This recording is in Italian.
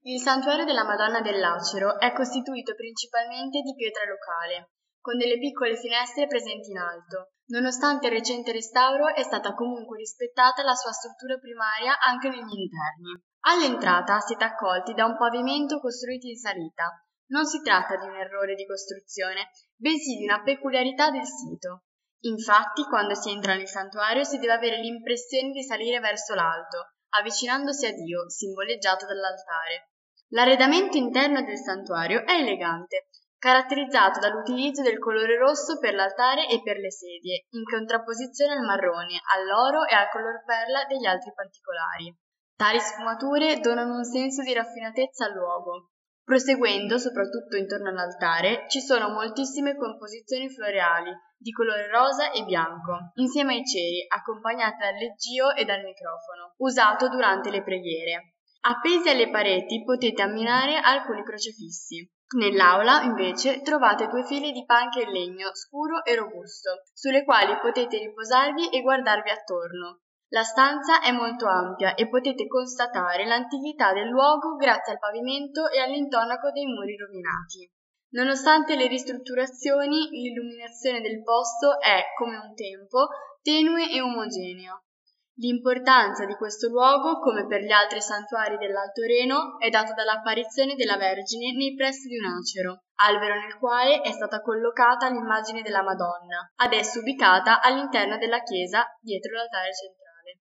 Il santuario della Madonna del Lacero è costituito principalmente di pietra locale, con delle piccole finestre presenti in alto. Nonostante il recente restauro, è stata comunque rispettata la sua struttura primaria anche negli interni. All'entrata siete accolti da un pavimento costruito in salita. Non si tratta di un errore di costruzione, bensì di una peculiarità del sito. Infatti, quando si entra nel santuario si deve avere l'impressione di salire verso l'alto, avvicinandosi a Dio, simboleggiato dall'altare. L'arredamento interno del santuario è elegante, caratterizzato dall'utilizzo del colore rosso per l'altare e per le sedie, in contrapposizione al marrone, all'oro e al color perla degli altri particolari. Tali sfumature donano un senso di raffinatezza al luogo. Proseguendo, soprattutto intorno all'altare, ci sono moltissime composizioni floreali di colore rosa e bianco, insieme ai ceri, accompagnate dal leggio e dal microfono, usato durante le preghiere. Appesi alle pareti potete ammirare alcuni crocefissi. Nell'aula, invece, trovate 2 file di panche in legno scuro e robusto, sulle quali potete riposarvi e guardarvi attorno. La stanza è molto ampia e potete constatare l'antichità del luogo grazie al pavimento e all'intonaco dei muri rovinati. Nonostante le ristrutturazioni, l'illuminazione del posto è, come un tempo, tenue e omogenea. L'importanza di questo luogo, come per gli altri santuari dell'Alto Reno, è data dall'apparizione della Vergine nei pressi di un acero, albero nel quale è stata collocata l'immagine della Madonna, adesso ubicata all'interno della chiesa dietro l'altare centrale.